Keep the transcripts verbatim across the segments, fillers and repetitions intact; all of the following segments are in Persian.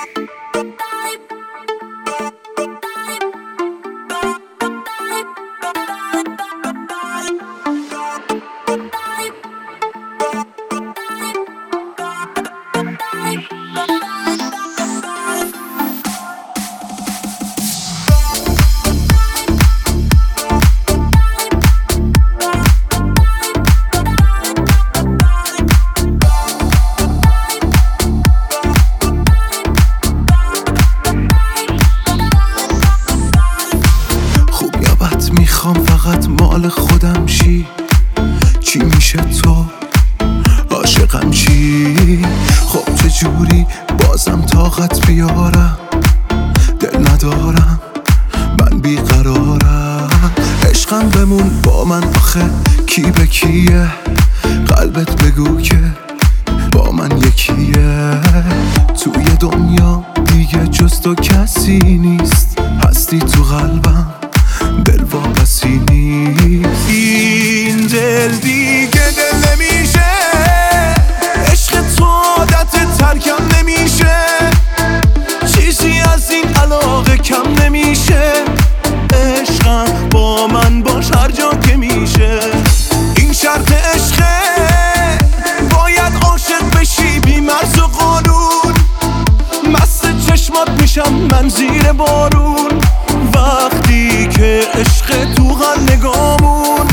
میخوام فقط مال خودم شی، چی میشه تو عاشقم چی؟ خب چجوری بازم طاقت بیارم، دل ندارم من بیقرارم. عشقم بمون با من آخه کی به کیه، قلبت بگو که با من یکیه. توی دنیا دیگه جز تو کسی نیست، هستی تو قلبم دل واپسی نیست. این دل دیگه دل نمیشه، عشق تو عادت ترکم نمیشه، چیزی از این علاقه کم نمیشه. عشقم با من باش هر جا که میشه، این شرط عشقه باید عاشق بشی بی مرز و قانون. مست چشمات میشم من زیر بارون، وقتی که عشق تو هر نگامون.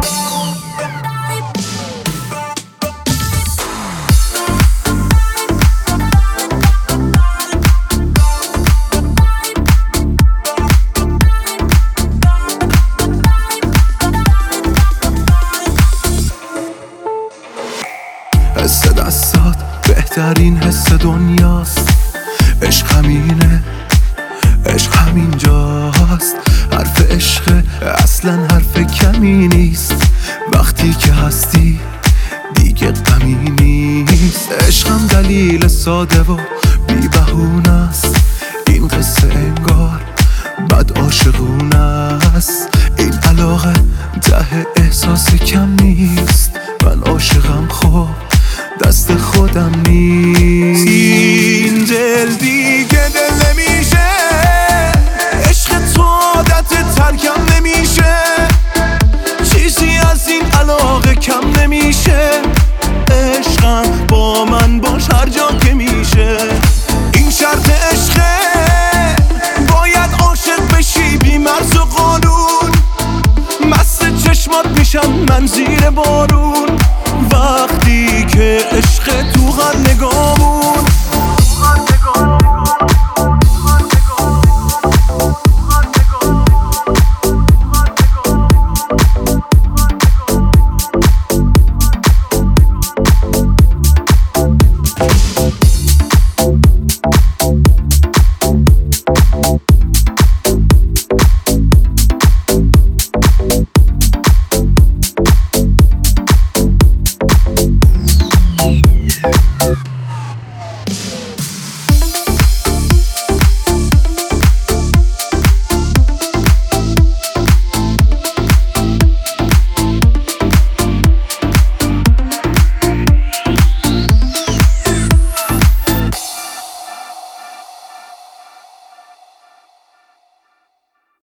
حس دستات بهترین حس دنیاست، عشق همینه، عشق همینجاست. حرف عشق اصلا حرف کمی نیست، وقتی که هستی دیگه غمی نیست. عشقم دلیل ساده و بی بهونه است، این قصه انگار بد عاشقونه است. این علاقه ته احساس کم نیست، من عاشقم خب دست خودم نیست. این دل دیگه دل نمیشه، عشق تو عادت ترکم نمیشه، چیزی از این علاقه کم نمیشه. عشقم با من باش هر جا که میشه، این شرط عشقه باید عاشق بشی بی مرز و قانون. مست چشمات میشم من زیر بارون، وقتی که عشق تو هر نگاه